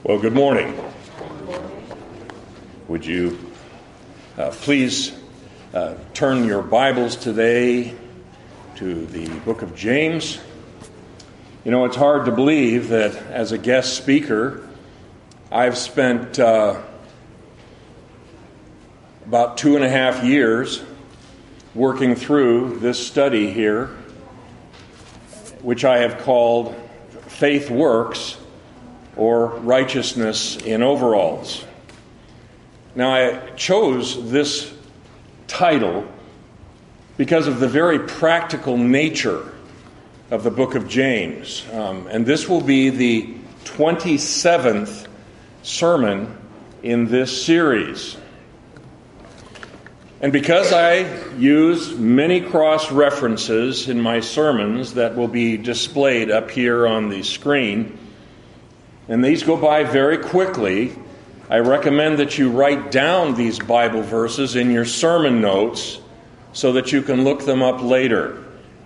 Well, good morning. Would you please turn your Bibles today to the book of James? You know, it's hard to believe that as a guest speaker, I've spent about 2.5 years working through this study here, which I have called Faith Works, or Righteousness in Overalls. Now, I chose this title because of the very practical nature of the book of James. And this will be the 27th sermon in this series. And because I use many cross-references in my sermons that will be displayed up here on the screen, and these go by very quickly, I recommend that you write down these Bible verses in your sermon notes so that you can look them up later.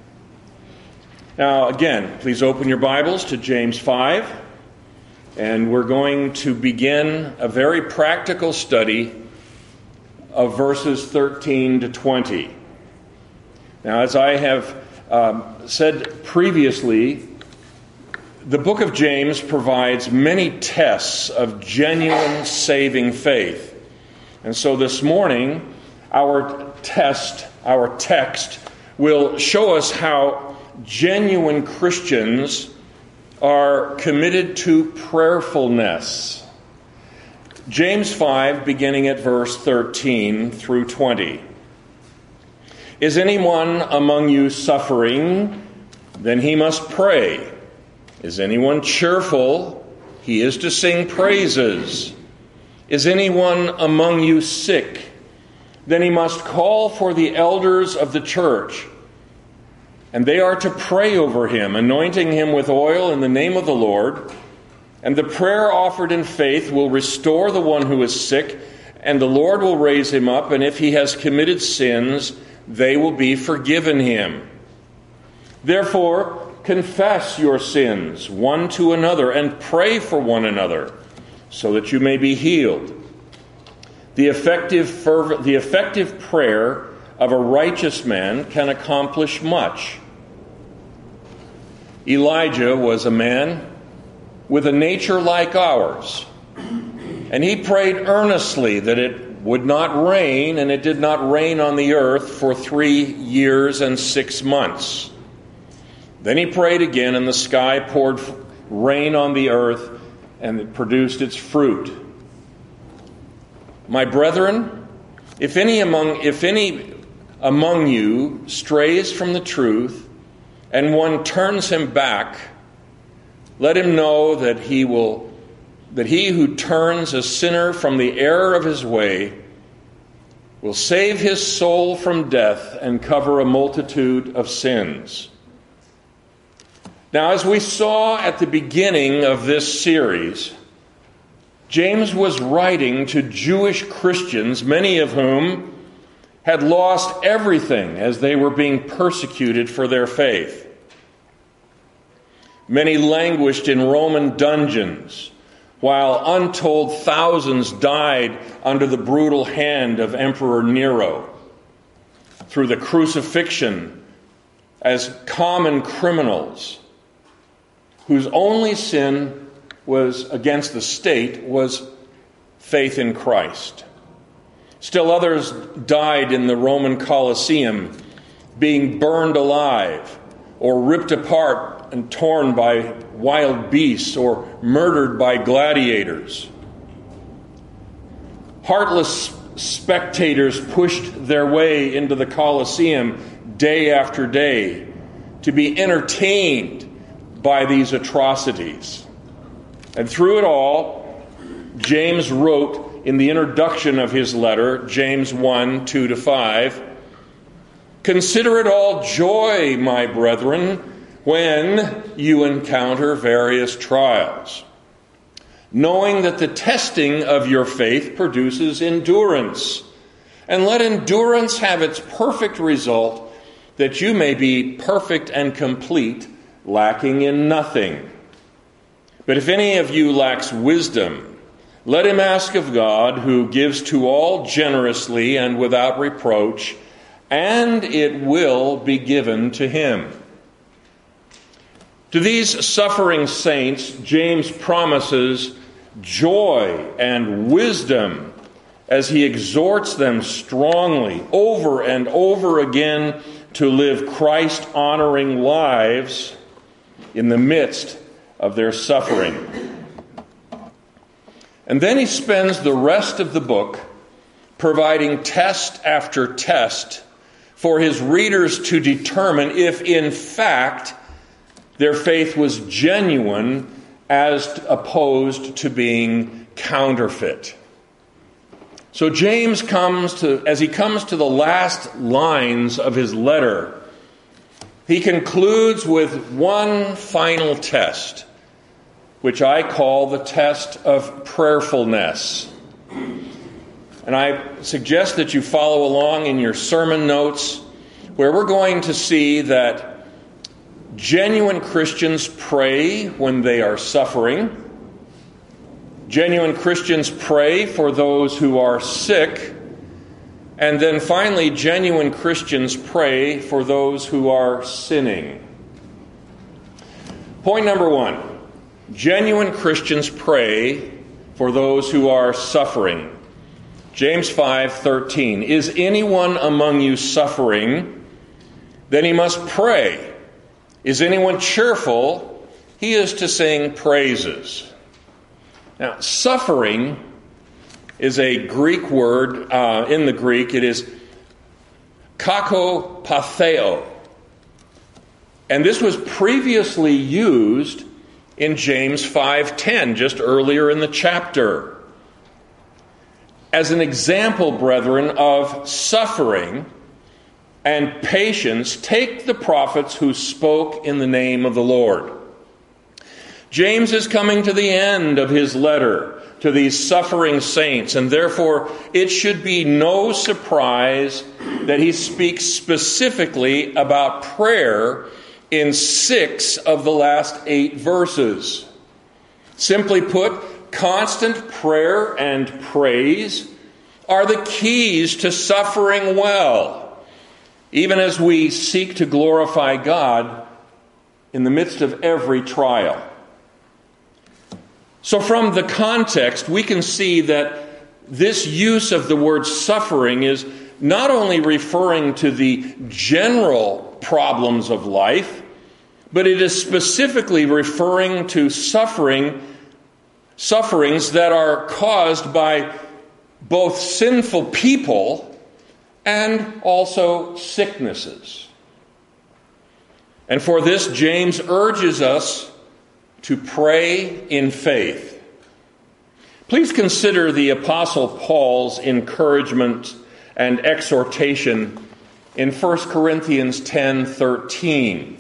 Now, again, please open your Bibles to James 5, and we're going to begin a very practical study of verses 13 to 20. Now, as I have said previously, the book of James provides many tests of genuine saving faith. And so this morning, our text will show us how genuine Christians are committed to prayerfulness. James 5, beginning at verse 13 through 20. Is anyone among you suffering? Then he must pray. Is anyone cheerful? He is to sing praises. Is anyone among you sick? Then he must call for the elders of the church, and they are to pray over him, anointing him with oil in the name of the Lord. And the prayer offered in faith will restore the one who is sick, and the Lord will raise him up, and if he has committed sins, they will be forgiven him. Therefore, confess your sins one to another and pray for one another so that you may be healed. The effective prayer of a righteous man can accomplish much. Elijah was a man with a nature like ours, and he prayed earnestly that it would not rain, and it did not rain on the earth for 3 years and 6 months. Then he prayed again, and the sky poured rain on the earth, and it produced its fruit. My brethren, if any among you strays from the truth, and one turns him back, let him know that he who turns a sinner from the error of his way will save his soul from death and cover a multitude of sins. Now, as we saw at the beginning of this series, James was writing to Jewish Christians, many of whom had lost everything as they were being persecuted for their faith. Many languished in Roman dungeons, while untold thousands died under the brutal hand of Emperor Nero, through the crucifixion as common criminals, whose only sin was against the state was faith in Christ. Still others died in the Roman Colosseum, being burned alive, or ripped apart and torn by wild beasts, or murdered by gladiators. Heartless spectators pushed their way into the Colosseum day after day to be entertained by these atrocities. And through it all, James wrote in the introduction of his letter, James 1, 2-5, "Consider it all joy, my brethren, when you encounter various trials, knowing that the testing of your faith produces endurance. And let endurance have its perfect result, that you may be perfect and complete, lacking in nothing. But if any of you lacks wisdom, let him ask of God, who gives to all generously and without reproach, and it will be given to him." To these suffering saints, James promises joy and wisdom as he exhorts them strongly over and over again to live Christ-honoring lives in the midst of their suffering. And then he spends the rest of the book providing test after test for his readers to determine if, in fact, their faith was genuine as opposed to being counterfeit. So James as he comes to the last lines of his letter, he concludes with one final test, which I call the test of prayerfulness. And I suggest that you follow along in your sermon notes, where we're going to see that genuine Christians pray when they are suffering. Genuine Christians pray for those who are sick. And then finally, genuine Christians pray for those who are sinning. Point number one, genuine Christians pray for those who are suffering. James 5:13, "Is anyone among you suffering? Then he must pray. Is anyone cheerful? He is to sing praises." Now, suffering is a Greek word. In the Greek, it is kakopatheo. And this was previously used in James 5:10, just earlier in the chapter, as an example, brethren, of suffering and patience. Take the prophets who spoke in the name of the Lord. James is coming to the end of his letter to these suffering saints, and therefore it should be no surprise that he speaks specifically about prayer in 6 of the last 8 verses. Simply put, constant prayer and praise are the keys to suffering well, even as we seek to glorify God in the midst of every trial. So from the context, we can see that this use of the word suffering is not only referring to the general problems of life, but it is specifically referring to sufferings that are caused by both sinful people and also sicknesses. And for this, James urges us to pray in faith. Please consider the Apostle Paul's encouragement and exhortation in 1 Corinthians 10:13.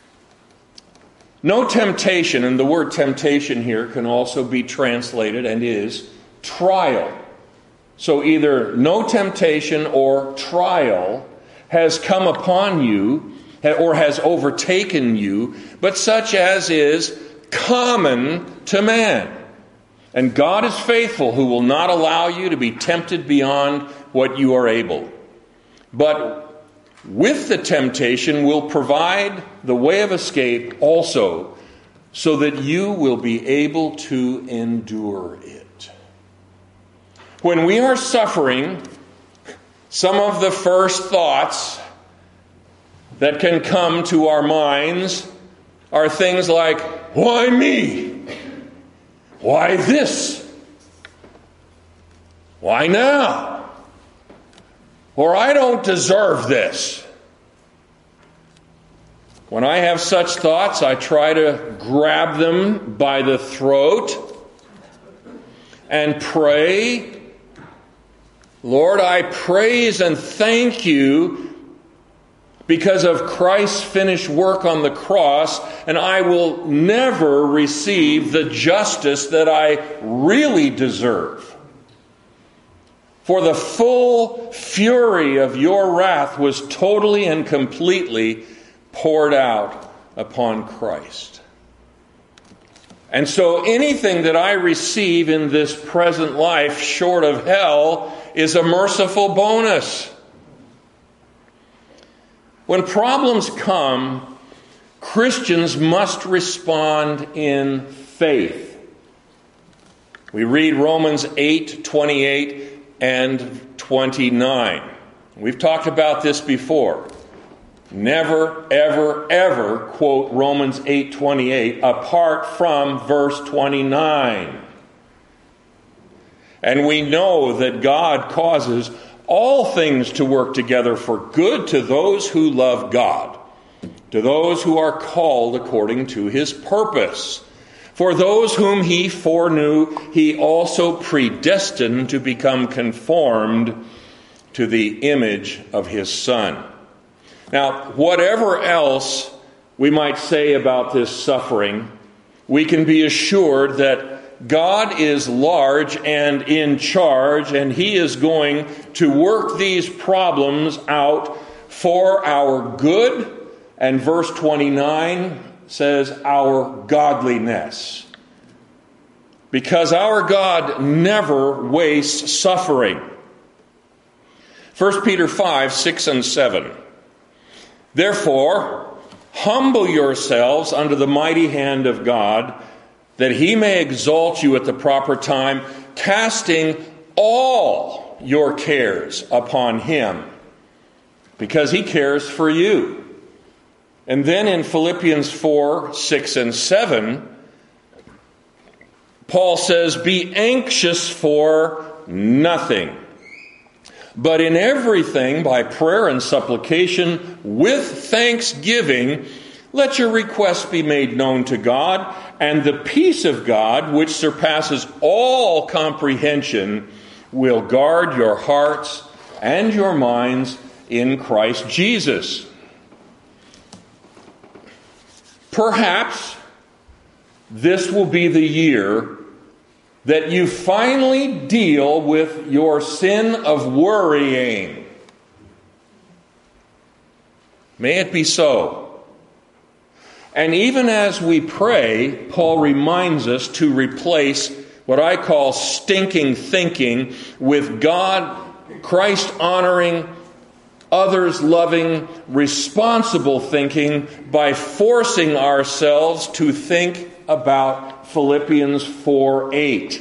No temptation, and the word temptation here can also be translated and is trial. So either no temptation or trial has come upon you or has overtaken you, but such as is common to man. And God is faithful, who will not allow you to be tempted beyond what you are able, but with the temptation will provide the way of escape also, so that you will be able to endure it. When we are suffering, some of the first thoughts that can come to our minds are things like, why me? Why this? Why now? Or I don't deserve this. When I have such thoughts, I try to grab them by the throat and pray, Lord, I praise and thank you because of Christ's finished work on the cross, and I will never receive the justice that I really deserve. For the full fury of your wrath was totally and completely poured out upon Christ. And so anything that I receive in this present life short of hell is a merciful bonus. When problems come, Christians must respond in faith. We read Romans 8:28 and 29. We've talked about this before. Never, ever, ever quote Romans 8:28 apart from verse 29. And we know that God causes all things to work together for good to those who love God, to those who are called according to his purpose. For those whom he foreknew, he also predestined to become conformed to the image of his Son. Now, whatever else we might say about this suffering, we can be assured that God is large and in charge, and he is going to work these problems out for our good. And verse 29 says our godliness. Because our God never wastes suffering. 1 Peter 5:6 and 7. Therefore, humble yourselves under the mighty hand of God, that he may exalt you at the proper time, casting all your cares upon him, because he cares for you. And then in Philippians 4:6 and 7, Paul says, be anxious for nothing, but in everything, by prayer and supplication, with thanksgiving, let your requests be made known to God, and the peace of God, which surpasses all comprehension, will guard your hearts and your minds in Christ Jesus. Perhaps this will be the year that you finally deal with your sin of worrying. May it be so. And even as we pray, Paul reminds us to replace what I call stinking thinking with God, Christ-honoring, others-loving, responsible thinking by forcing ourselves to think about Philippians 4:8.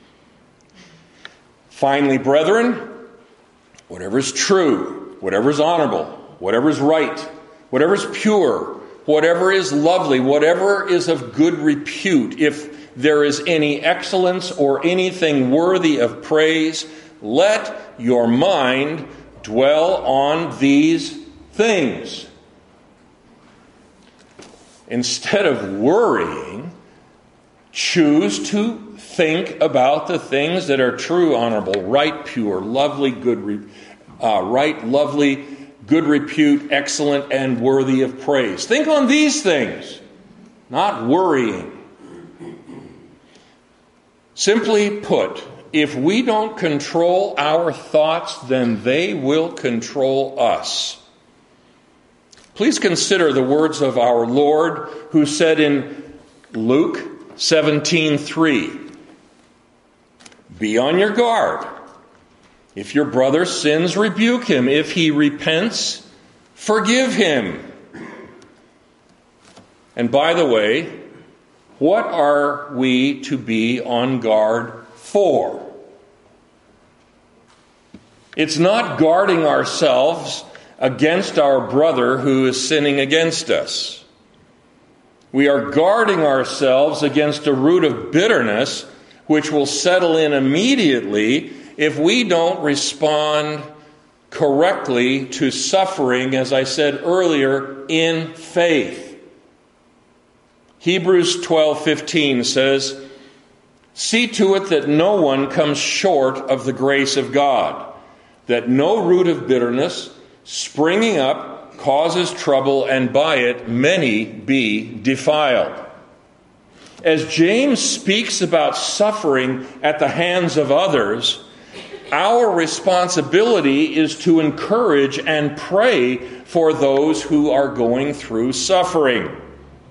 Finally, brethren, whatever is true, whatever is honorable, whatever is right, whatever is pure, whatever is lovely, whatever is of good repute, if there is any excellence or anything worthy of praise, let your mind dwell on these things. Instead of worrying, choose to think about the things that are true, honorable, right, pure, lovely, good repute, excellent, and worthy of praise. Think on these things, not worrying. Simply put, if we don't control our thoughts, then they will control us. Please consider the words of our Lord, who said in Luke 17:3, be on your guard. If your brother sins, rebuke him. If he repents, forgive him. And by the way, what are we to be on guard for? It's not guarding ourselves against our brother who is sinning against us. We are guarding ourselves against a root of bitterness which will settle in immediately if we don't respond correctly to suffering, as I said earlier, in faith. Hebrews 12:15 says, see to it that no one comes short of the grace of God, that no root of bitterness springing up causes trouble, and by it many be defiled. As James speaks about suffering at the hands of others, our responsibility is to encourage and pray for those who are going through suffering.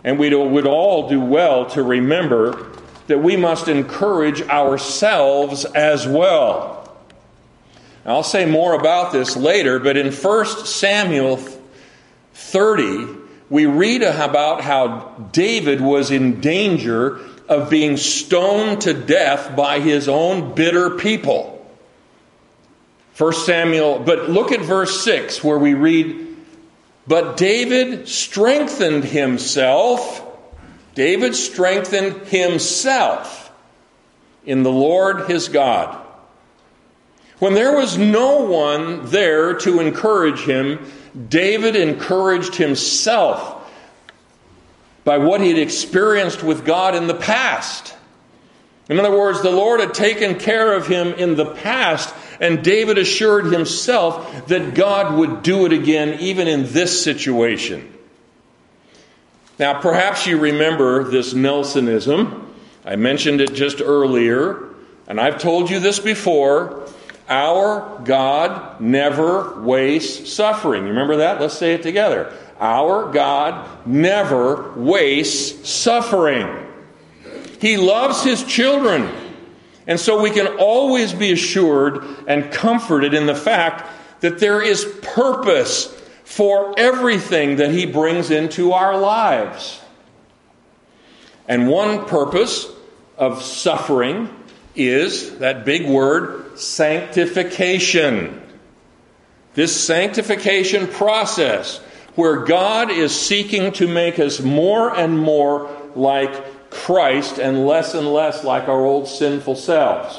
And we would all do well to remember that we must encourage ourselves as well. I'll say more about this later, but in 1 Samuel 30, we read about how David was in danger of being stoned to death by his own bitter people. 1 Samuel, but look at verse 6 where we read, "But David strengthened himself." David strengthened himself in the Lord his God. When there was no one there to encourage him, David encouraged himself by what he had experienced with God in the past. In other words, the Lord had taken care of him in the past, and David assured himself that God would do it again, even in this situation. Now, perhaps you remember this Nelsonism. I mentioned it just earlier, and I've told you this before. Our God never wastes suffering. You remember that? Let's say it together. Our God never wastes suffering. He loves his children. And so we can always be assured and comforted in the fact that there is purpose for everything that he brings into our lives. And one purpose of suffering is that big word, sanctification. This sanctification process where God is seeking to make us more and more like Christ and less like our old sinful selves.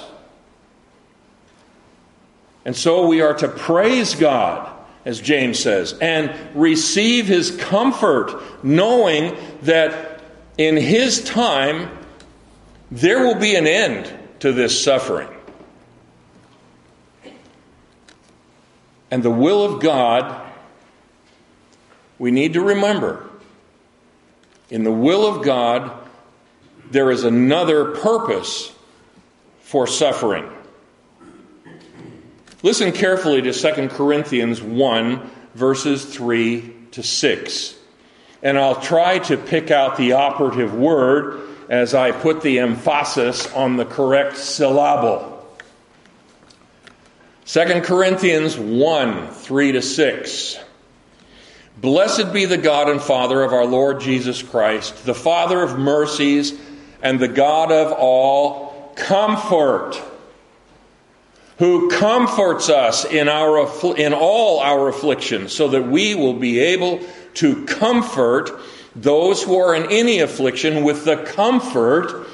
And so we are to praise God, as James says, and receive his comfort, knowing that in his time there will be an end to this suffering. And the will of God, we need to remember, in the will of God, there is another purpose for suffering. Listen carefully to 2 Corinthians 1, verses 3 to 6. And I'll try to pick out the operative word as I put the emphasis on the correct syllable. 2 Corinthians 1, 3 to 6. Blessed be the God and Father of our Lord Jesus Christ, the Father of mercies and the God of all comfort, who comforts us in all our afflictions, so that we will be able to comfort those who are in any affliction with the comfort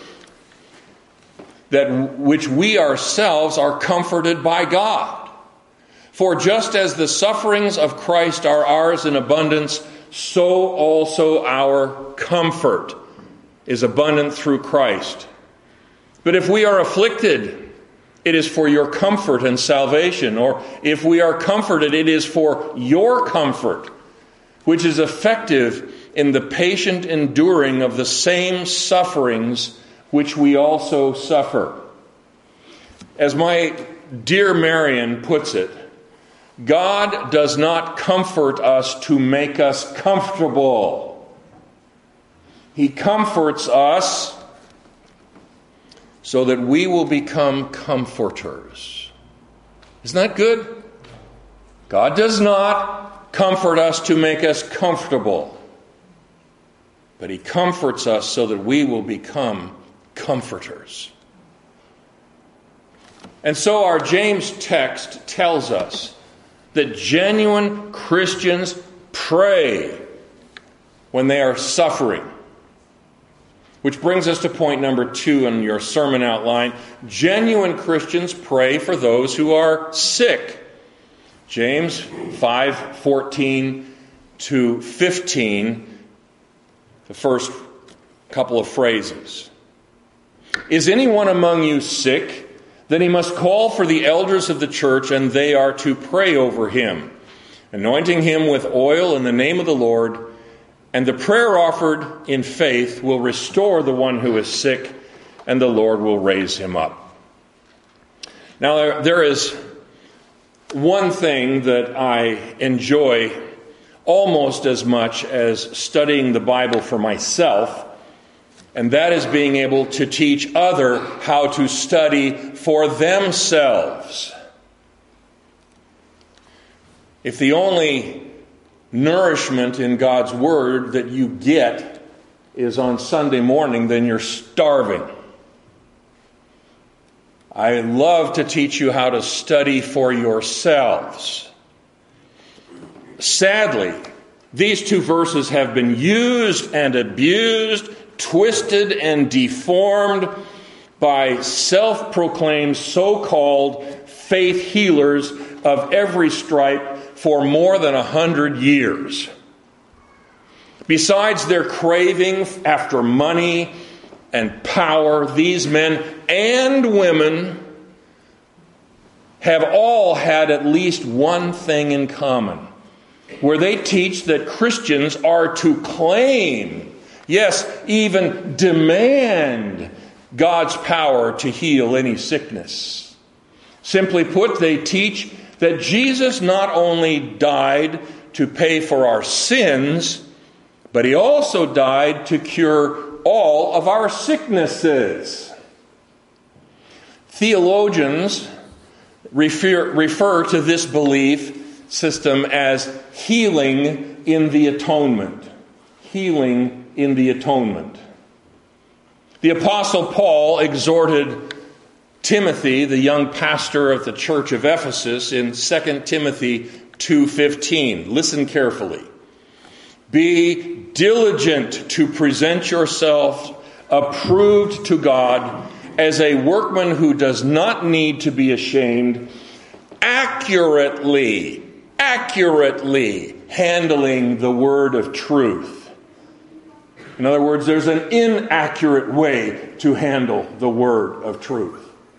that which we ourselves are comforted by God. For just as the sufferings of Christ are ours in abundance, so also our comfort is abundant through Christ. But if we are afflicted, it is for your comfort and salvation. Or if we are comforted, it is for your comfort, which is effective in the patient enduring of the same sufferings which we also suffer. As my dear Marion puts it, God does not comfort us to make us comfortable. He comforts us so that we will become comforters. Isn't that good? God does not comfort us to make us comfortable, but he comforts us so that we will become comforters. And so our James text tells us that genuine Christians pray when they are suffering. Which brings us to point number 2 in your sermon outline. Genuine Christians pray for those who are sick. James 5:14 to 15, the first couple of phrases. Is anyone among you sick? Then he must call for the elders of the church, and they are to pray over him, anointing him with oil in the name of the Lord. And the prayer offered in faith will restore the one who is sick, and the Lord will raise him up. Now, there is one thing that I enjoy almost as much as studying the Bible for myself, and that is being able to teach others how to study for themselves. If the only nourishment in God's Word that you get is on Sunday morning, then you're starving. I love to teach you how to study for yourselves. Sadly, these two verses have been used and abused, twisted and deformed by self-proclaimed so-called faith healers of every stripe for more than 100 years. Besides their craving after money and power, these men and women have all had at least one thing in common, where they teach that Christians are to claim, yes, even demand God's power to heal any sickness. Simply put, they teach that Jesus not only died to pay for our sins, but he also died to cure all of our sicknesses. Theologians refer to this belief system as healing in the atonement. Healing in the atonement. The Apostle Paul exhorted Timothy, the young pastor of the church of Ephesus, in 2 Timothy 2:15. Listen carefully. Be diligent to present yourself approved to God as a workman who does not need to be ashamed, accurately handling the word of truth. In other words, there's an inaccurate way to handle the word of truth.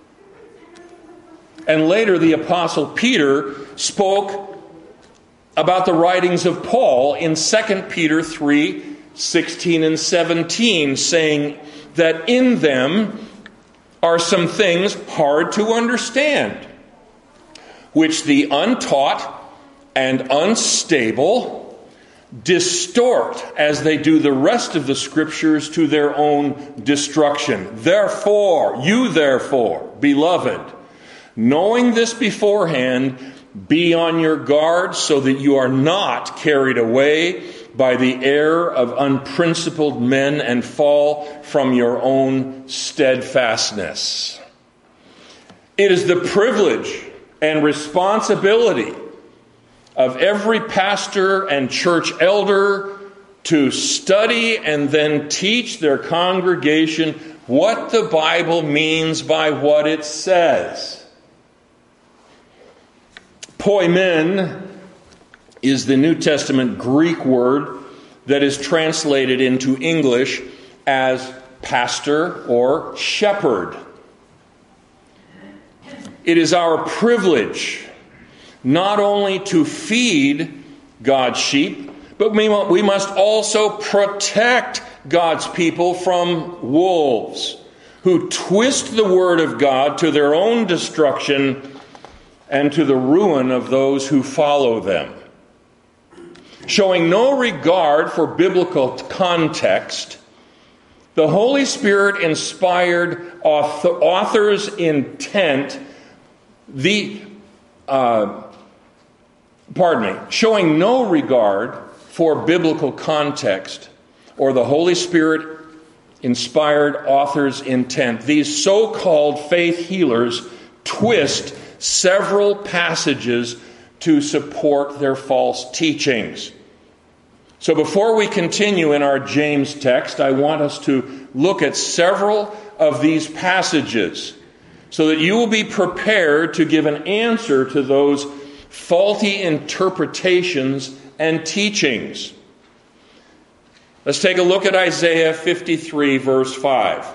And later the Apostle Peter spoke about the writings of Paul in 2 Peter 3:16 and 17, saying that in them are some things hard to understand, which the untaught and unstable distort as they do the rest of the Scriptures to their own destruction. Therefore, beloved, knowing this beforehand, be on your guard so that you are not carried away by the error of unprincipled men and fall from your own steadfastness. It is the privilege and responsibility of every pastor and church elder to study and then teach their congregation what the Bible means by what it says. Poimen is the New Testament Greek word that is translated into English as pastor or shepherd. It is our privilege not only to feed God's sheep, but we must also protect God's people from wolves who twist the word of God to their own destruction and to the ruin of those who follow them. Showing no regard for biblical context, the Holy Spirit inspired author's intent, showing no regard for biblical context or the Holy Spirit inspired author's intent, these so-called faith healers twist several passages to support their false teachings. So before we continue in our James text, I want us to look at several of these passages so that you will be prepared to give an answer to those faulty interpretations and teachings. Let's take a look at Isaiah 53, verse 5.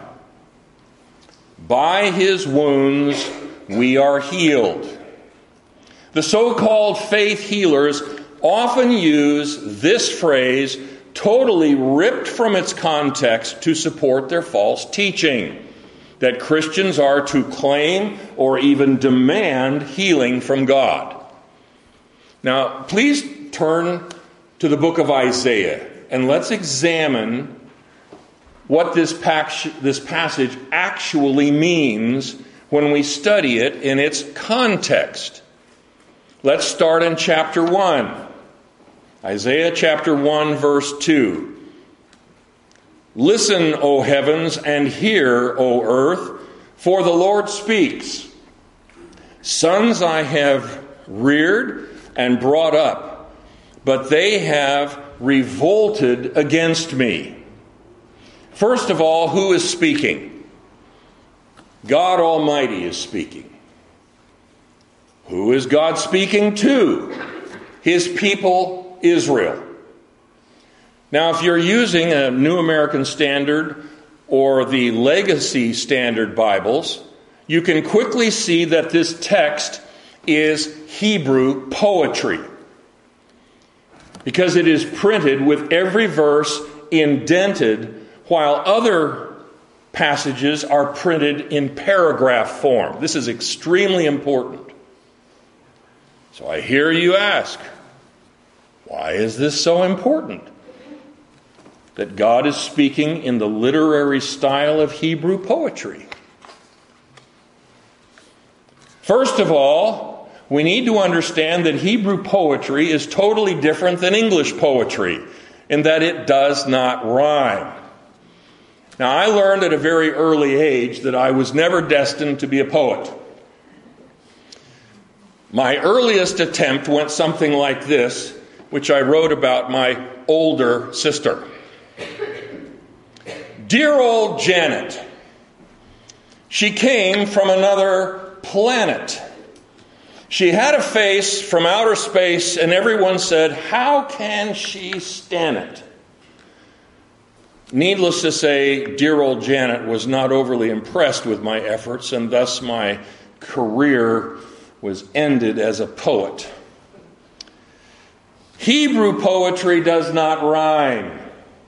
By his wounds we are healed. The so-called faith healers often use this phrase totally ripped from its context to support their false teaching that Christians are to claim or even demand healing from God. Now, please turn to the book of Isaiah, and let's examine what this passage actually means when we study it in its context. Let's start in chapter 1. Isaiah chapter 1, verse 2. Listen, O heavens, and hear, O earth, for the Lord speaks. Sons I have reared and brought up, but they have revolted against me. First of all, who is speaking? God Almighty is speaking. Who is God speaking to? His people, Israel. Now, if you're using a New American Standard or the Legacy Standard Bibles, you can quickly see that this text is Hebrew poetry, because it is printed with every verse indented, while other passages are printed in paragraph form. This is extremely important. So I hear you ask, why is this so important? That God is speaking in the literary style of Hebrew poetry. First of all, we need to understand that Hebrew poetry is totally different than English poetry in that it does not rhyme. Now, I learned at a very early age that I was never destined to be a poet. My earliest attempt went something like this, which I wrote about my older sister. Dear old Janet, she came from another planet. She had a face from outer space, and everyone said, how can she stand it? Needless to say, dear old Janet was not overly impressed with my efforts, and thus my career was ended as a poet. Hebrew poetry does not rhyme,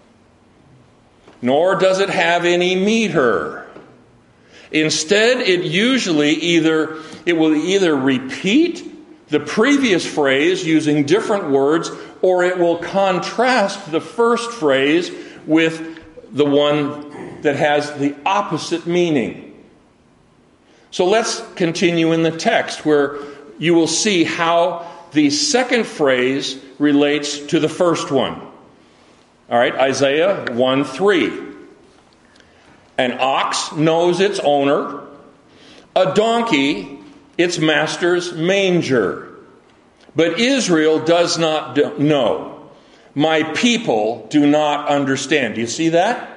nor does it have any meter. Instead, it will either repeat the previous phrase using different words, or it will contrast the first phrase with the one that has the opposite meaning. So let's continue in the text, where you will see how the second phrase relates to the first one. All right, Isaiah 1:3. An ox knows its owner, a donkey its master's manger. But Israel does not know. My people do not understand. Do you see that?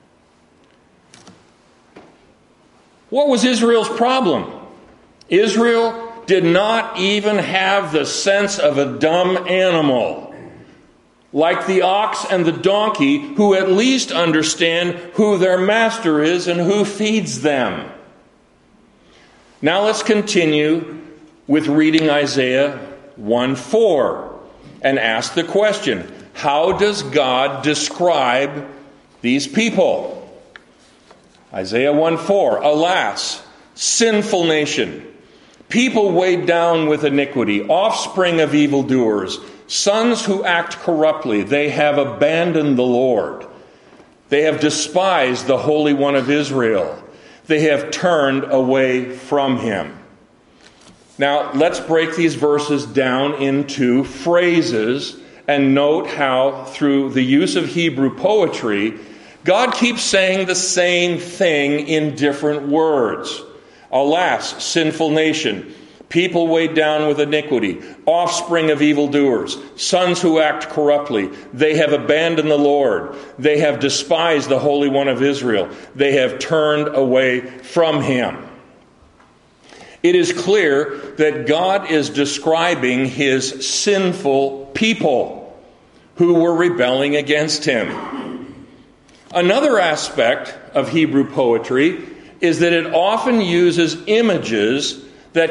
What was Israel's problem? Israel did not even have the sense of a dumb animal, like the ox and the donkey, who at least understand who their master is and who feeds them. Now let's continue with reading Isaiah 1:4 and ask the question, how does God describe these people? Isaiah 1:4, alas, sinful nation, people weighed down with iniquity, offspring of evildoers, sons who act corruptly, they have abandoned the Lord. They have despised the Holy One of Israel. They have turned away from him. Now, let's break these verses down into phrases and note how, through the use of Hebrew poetry, God keeps saying the same thing in different words. Alas, sinful nation, people weighed down with iniquity, offspring of evildoers, sons who act corruptly. They have abandoned the Lord. They have despised the Holy One of Israel. They have turned away from him. It is clear that God is describing his sinful people who were rebelling against him. Another aspect of Hebrew poetry is that it often uses images that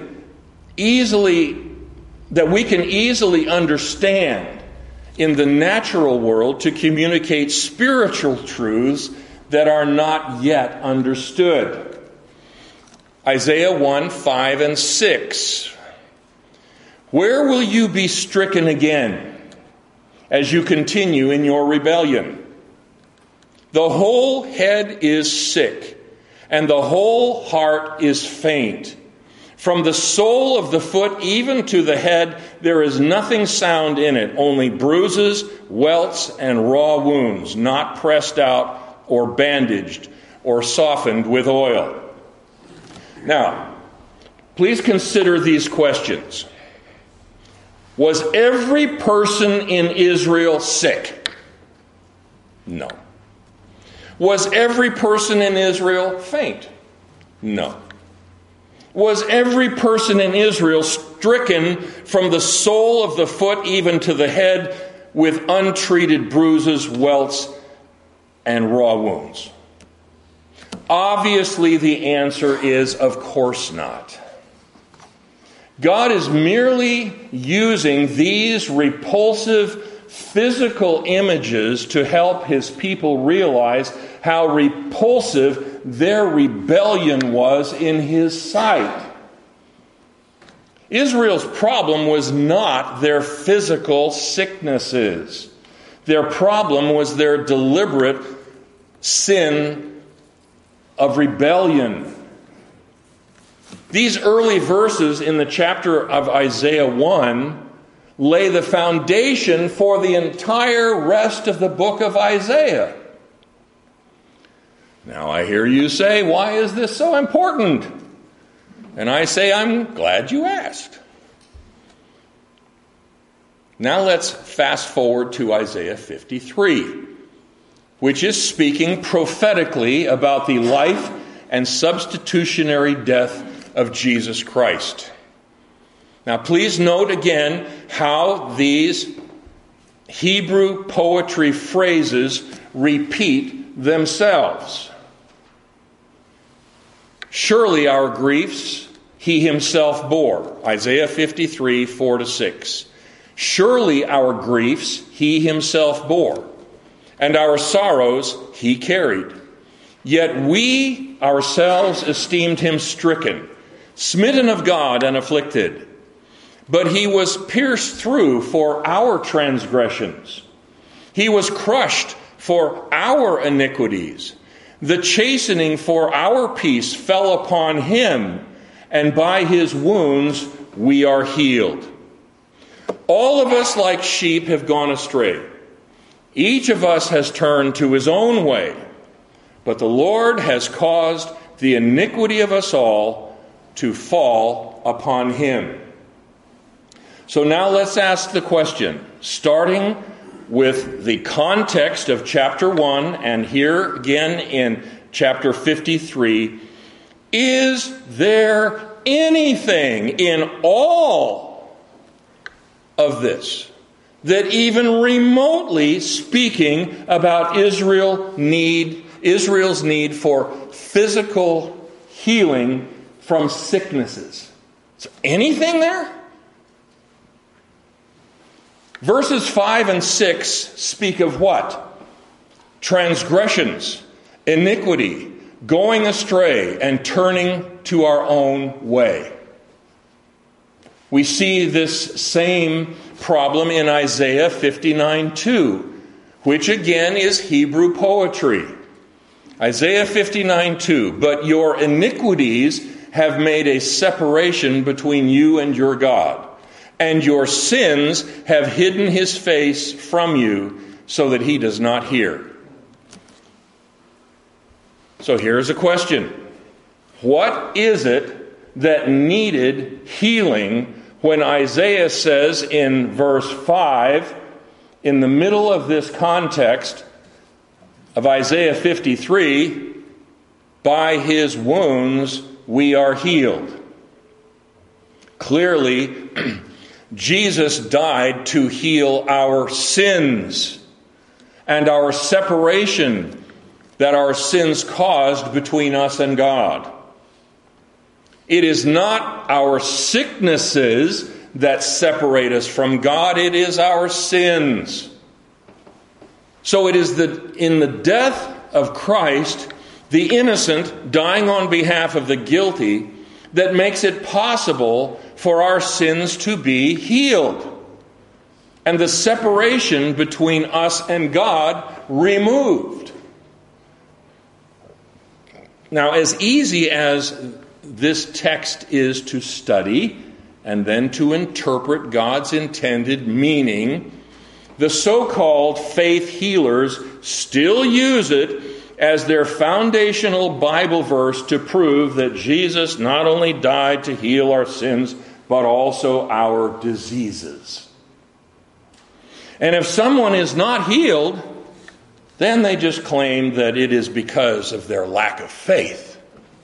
we can easily understand in the natural world to communicate spiritual truths that are not yet understood. Isaiah 1:5 and 6. Where will you be stricken again? as you continue in your rebellion. The whole head is sick, and the whole heart is faint. From the sole of the foot even to the head, there is nothing sound in it, only bruises, welts, and raw wounds, not pressed out or bandaged or softened with oil. Now, please consider these questions. Was every person in Israel sick? No. Was every person in Israel faint? No. Was every person in Israel stricken from the sole of the foot even to the head with untreated bruises, welts, and raw wounds? Obviously, the answer is, of course not. God is merely using these repulsive physical images to help his people realize how repulsive their rebellion was in his sight. Israel's problem was not their physical sicknesses. Their problem was their deliberate sin of rebellion. These early verses in the chapter of Isaiah 1 lay the foundation for the entire rest of the book of Isaiah. Now I hear you say, why is this so important? And I say, I'm glad you asked. Now let's fast forward to Isaiah 53, which is speaking prophetically about the life and substitutionary death of Jesus Christ. Now please note again how these Hebrew poetry phrases repeat themselves. Surely our griefs he himself bore. Isaiah 53, 4-6. Surely our griefs he himself bore, and our sorrows he carried. Yet we ourselves esteemed him stricken, smitten of God and afflicted. But he was pierced through for our transgressions. He was crushed for our iniquities. The chastening for our peace fell upon him, and by his wounds we are healed. All of us like sheep have gone astray. Each of us has turned to his own way, but the Lord has caused the iniquity of us all to fall upon him. So now let's ask the question, starting with the context of chapter 1 and here again in chapter 53, is there anything in all of this that even remotely speaking about Israel's need for physical healing from sicknesses? Is there anything there? Verses 5 and 6 speak of what? Transgressions, iniquity, going astray, and turning to our own way. We see this same problem in Isaiah 59:2, which again is Hebrew poetry. Isaiah 59:2, but your iniquities have made a separation between you and your God, and your sins have hidden his face from you so that he does not hear. So here's a question. What is it that needed healing when Isaiah says in verse 5, in the middle of this context of Isaiah 53, by his wounds we are healed? Clearly, Jesus died to heal our sins and our separation that our sins caused between us and God. It is not our sicknesses that separate us from God, it is our sins. So it is in the death of Christ, the innocent dying on behalf of the guilty, that makes it possible for our sins to be healed. and the separation between us and God removed. Now, as easy as this text is to study and then to interpret God's intended meaning, the so-called faith healers still use it as their foundational Bible verse to prove that Jesus not only died to heal our sins, but also our diseases. And if someone is not healed, then they just claim that it is because of their lack of faith.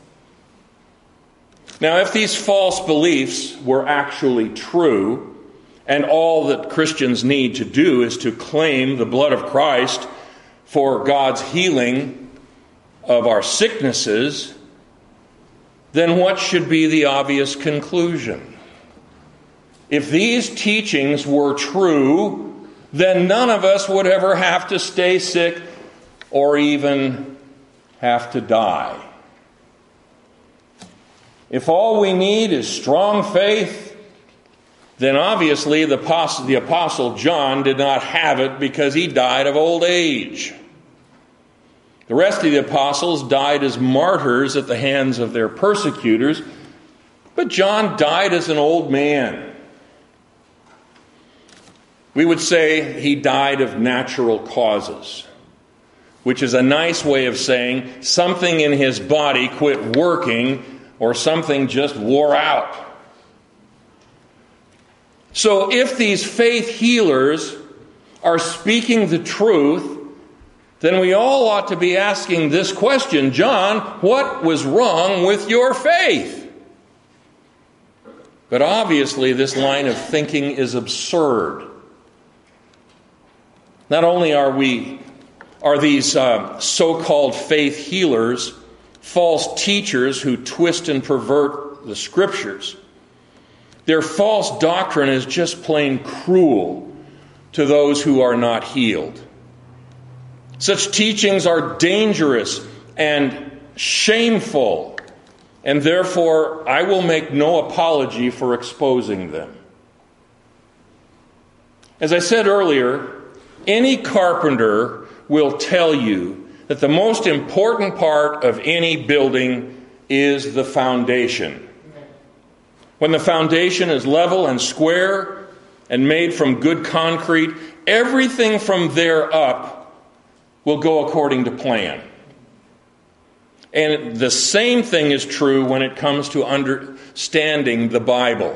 Now, if these false beliefs were actually true, and all that Christians need to do is to claim the blood of Christ for God's healing of our sicknesses, then what should be the obvious conclusion? If these teachings were true, then none of us would ever have to stay sick or even have to die. If all we need is strong faith, then obviously the Apostle John did not have it because he died of old age. The rest of the apostles died as martyrs at the hands of their persecutors, but John died as an old man. We would say he died of natural causes, which is a nice way of saying something in his body quit working or something just wore out. So if these faith healers are speaking the truth, then we all ought to be asking this question: John, what was wrong with your faith? But obviously this line of thinking is absurd. Not only are these so-called faith healers false teachers who twist and pervert the Scriptures, their false doctrine is just plain cruel to those who are not healed. Such teachings are dangerous and shameful, and therefore I will make no apology for exposing them. As I said earlier, any carpenter will tell you that the most important part of any building is the foundation. When the foundation is level and square and made from good concrete, everything from there up will go according to plan. And the same thing is true when it comes to understanding the Bible.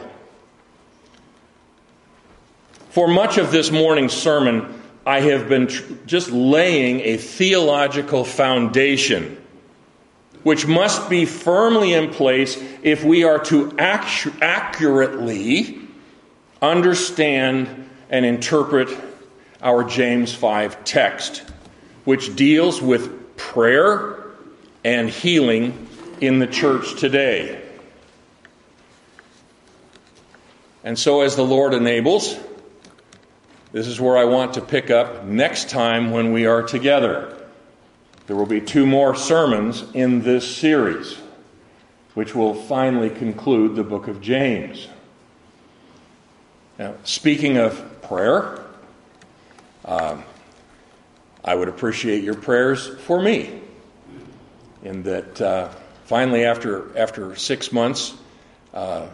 For much of this morning's sermon, I have been just laying a theological foundation which must be firmly in place if we are to accurately understand and interpret our James 5 text, which deals with prayer and healing in the church today. And so, as the Lord enables, this is where I want to pick up next time when we are together. There will be 2 more sermons in this series, which will finally conclude the book of James. Now, speaking of prayer, I would appreciate your prayers for me. In that finally, after 6 months, it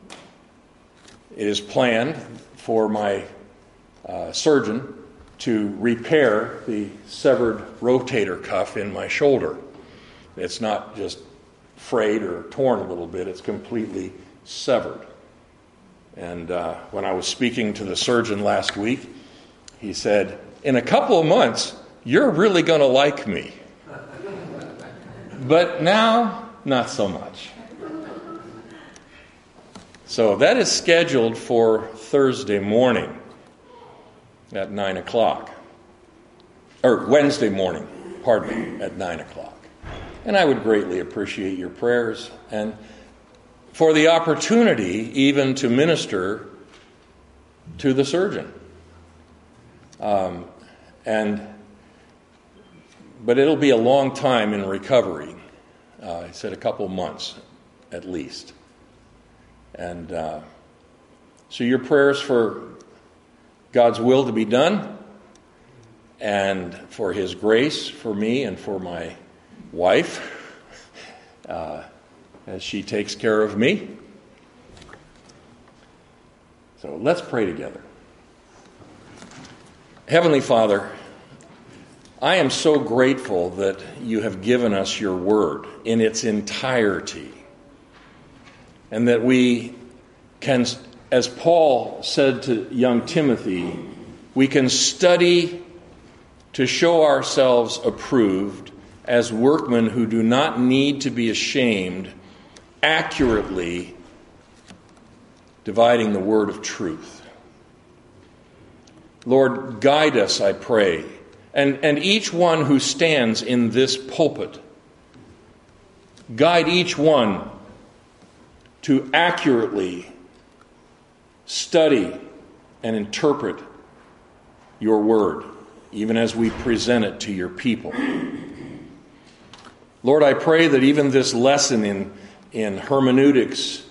is planned for my surgeon to repair the severed rotator cuff in my shoulder. It's not just frayed or torn a little bit, it's completely severed. And when I was speaking to the surgeon last week, he said, "In a couple of months, you're really going to like me. But now, not so much." So that is scheduled for Thursday morning at 9 o'clock. Or Wednesday morning, at 9 o'clock. And I would greatly appreciate your prayers and for the opportunity even to minister to the surgeon. But it'll be a long time in recovery. I said a couple months at least. And so your prayers for God's will to be done, and for His grace for me and for my wife as she takes care of me. So let's pray together. Heavenly Father, I am so grateful that you have given us your word in its entirety, and that we can, as Paul said to young Timothy, we can study to show ourselves approved as workmen who do not need to be ashamed, accurately dividing the word of truth. Lord, guide us, I pray, and each one who stands in this pulpit. Guide each one to accurately study and interpret your word, even as we present it to your people. Lord, I pray that even this lesson in hermeneutics,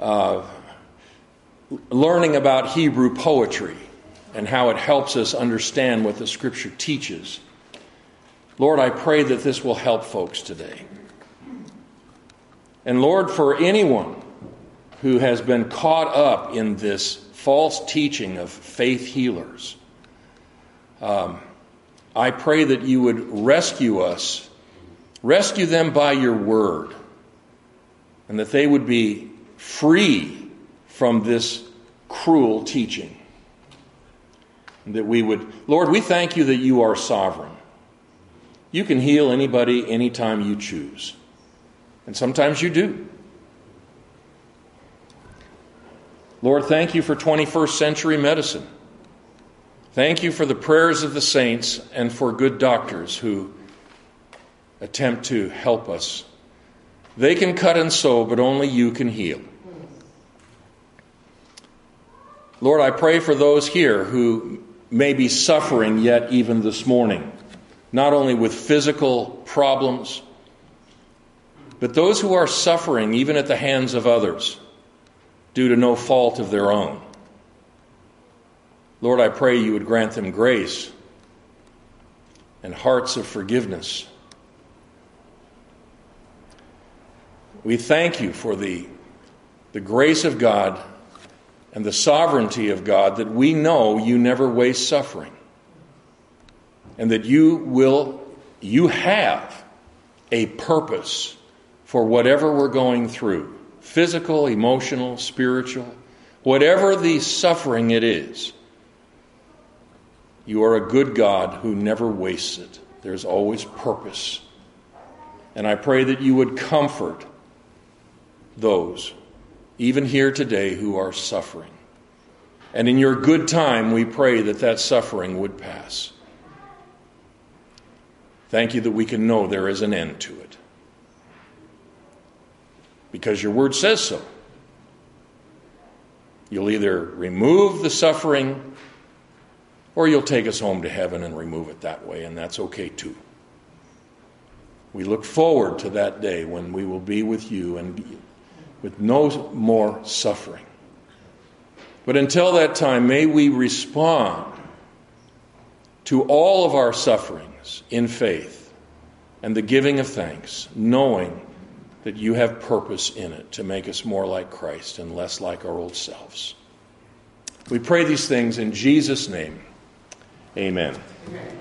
learning about Hebrew poetry and how it helps us understand what the Scripture teaches, Lord, I pray that this will help folks today. And Lord, for anyone who has been caught up in this false teaching of faith healers, I pray that you would rescue them by your word, and that they would be free from this cruel teaching. And that we would, Lord, we thank you that you are sovereign. You can heal anybody anytime you choose. And sometimes you do. Lord, thank you for 21st century medicine. Thank you for the prayers of the saints and for good doctors who attempt to help us. They can cut and sew, but only you can heal. Lord, I pray for those here who may be suffering yet even this morning, not only with physical problems, but those who are suffering even at the hands of others due to no fault of their own. Lord, I pray you would grant them grace and hearts of forgiveness. We thank you for the grace of God and the sovereignty of God, that we know you never waste suffering, and that you have a purpose for whatever we're going through, physical, emotional, spiritual, whatever the suffering it is. You are a good God who never wastes it. There's always purpose. And I pray that you would comfort those, even here today, who are suffering. And in your good time, we pray that that suffering would pass. Thank you that we can know there is an end to it, because your word says so. You'll either remove the suffering or you'll take us home to heaven and remove it that way, and that's okay too. We look forward to that day when we will be with you and with no more suffering. But until that time, may we respond to all of our sufferings in faith and the giving of thanks, knowing that you have purpose in it to make us more like Christ and less like our old selves. We pray these things in Jesus' name. Amen.